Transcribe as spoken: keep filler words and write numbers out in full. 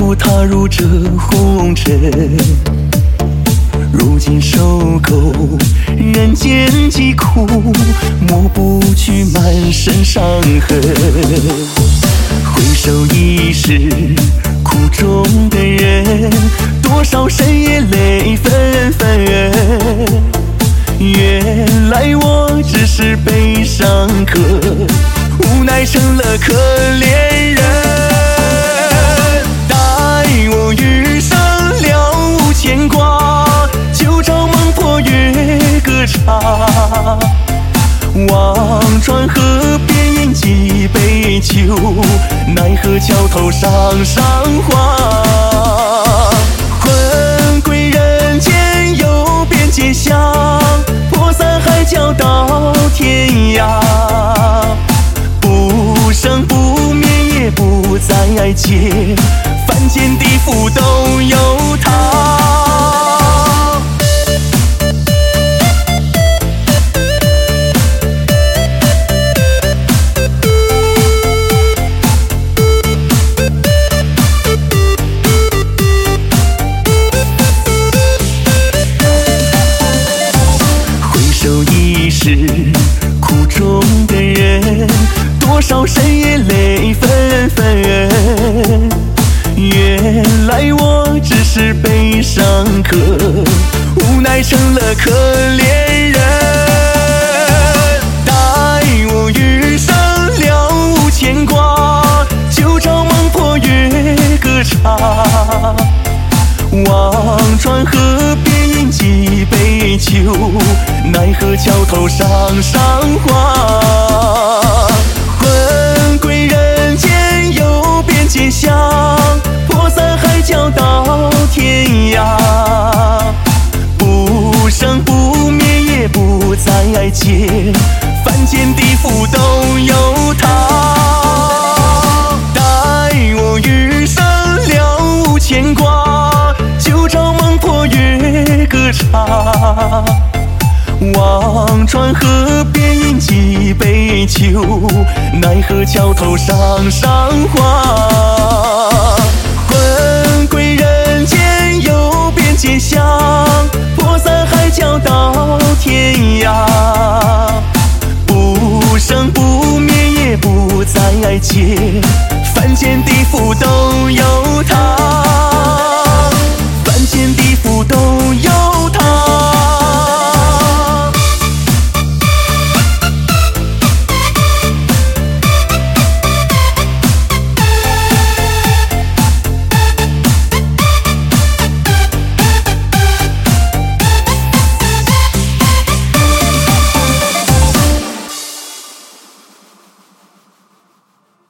步踏入这红尘，如今受够人间疾苦，抹不去满身伤痕。回首已是苦中的人，多少深夜泪纷纷。原来我只是悲伤客，无奈成了可怜人。待我余生了无牵挂，就照孟婆月歌唱。望穿河边饮几杯酒，奈何桥头上赏花。魂归人间游遍街巷，泼散海角到天涯。不生不灭也不再见，凡间地府都有他。是苦中的人，多少深夜泪纷纷。原来我只是悲伤客，无奈成了可怜人。待我余生了无牵挂，就照孟婆月歌唱。望穿河边饮几杯酒，奈何桥头上赏花。魂归人间游遍街巷，泼散海角到天涯。不生不灭也不再见，凡间地府都有他。待我余生了无牵挂，就照孟婆月歌唱。望穿河边饮几杯酒，奈何桥头上赏花。魂归人间游遍街巷，泼散海角到天